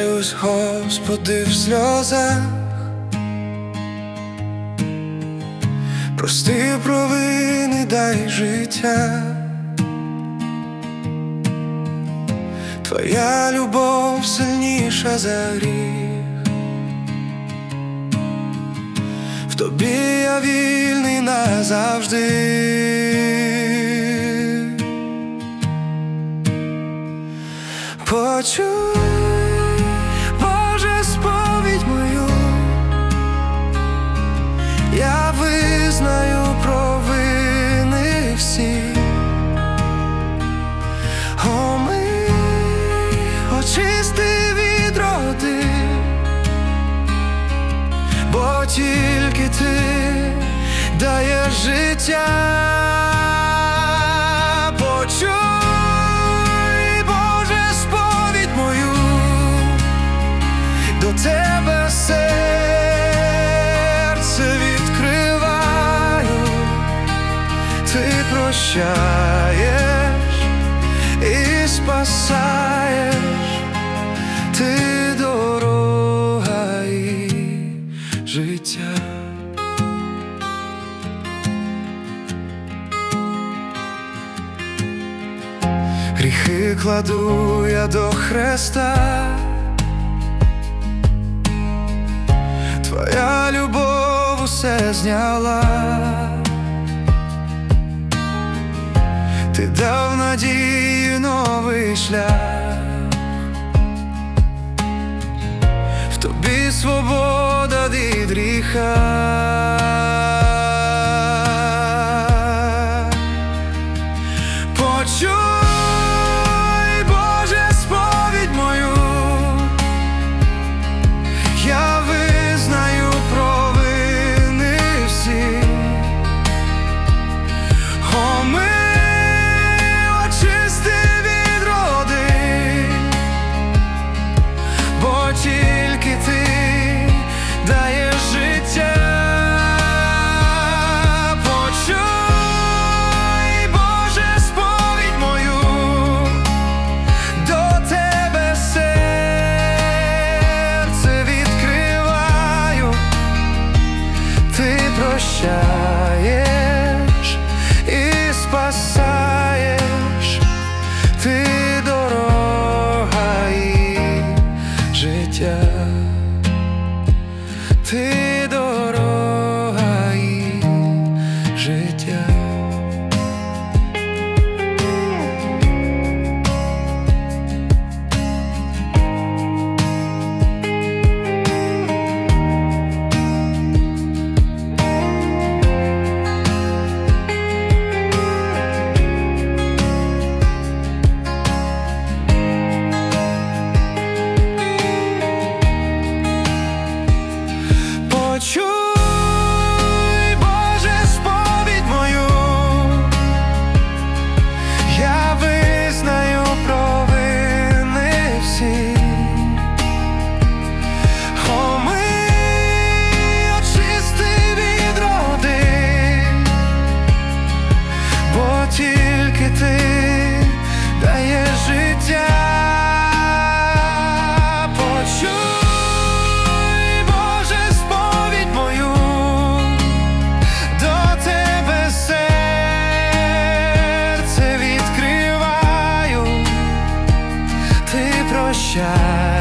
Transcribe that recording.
Каюсь, Господи, в сльозах, прости провини, дай життя. Твоя любов сильніша за гріх, в Тобі я вільний назавжди. Почуй, Боже, сповідь мою, я визнаю провини всі. Омий, очисти від роди, бо тільки Ти даєш життя. Почуй, до Тебе серце відкриваю, Ти прощаєш і спасаєш, Ти дорога і життя. Гріхи кладу я до хреста, Твоя любов усе зняла. Ти дав надію новий шлях, в Тобі свобода від гріха. Почуй, Боже, сповідь мою, я визнаю провини всі. Омий, очисти від роди, бо тільки Ти даєш життя. Почуй, Боже, сповідь мою, до Тебе серце відкриваю, Ти прощаєш і спасаєш, Ти дорога і життя. Ти дорога і життя. Почуй, Боже, сповідь мою, я визнаю провини всі. Омий, очисти від роди, бо тільки Ти даєш життя. Прощай.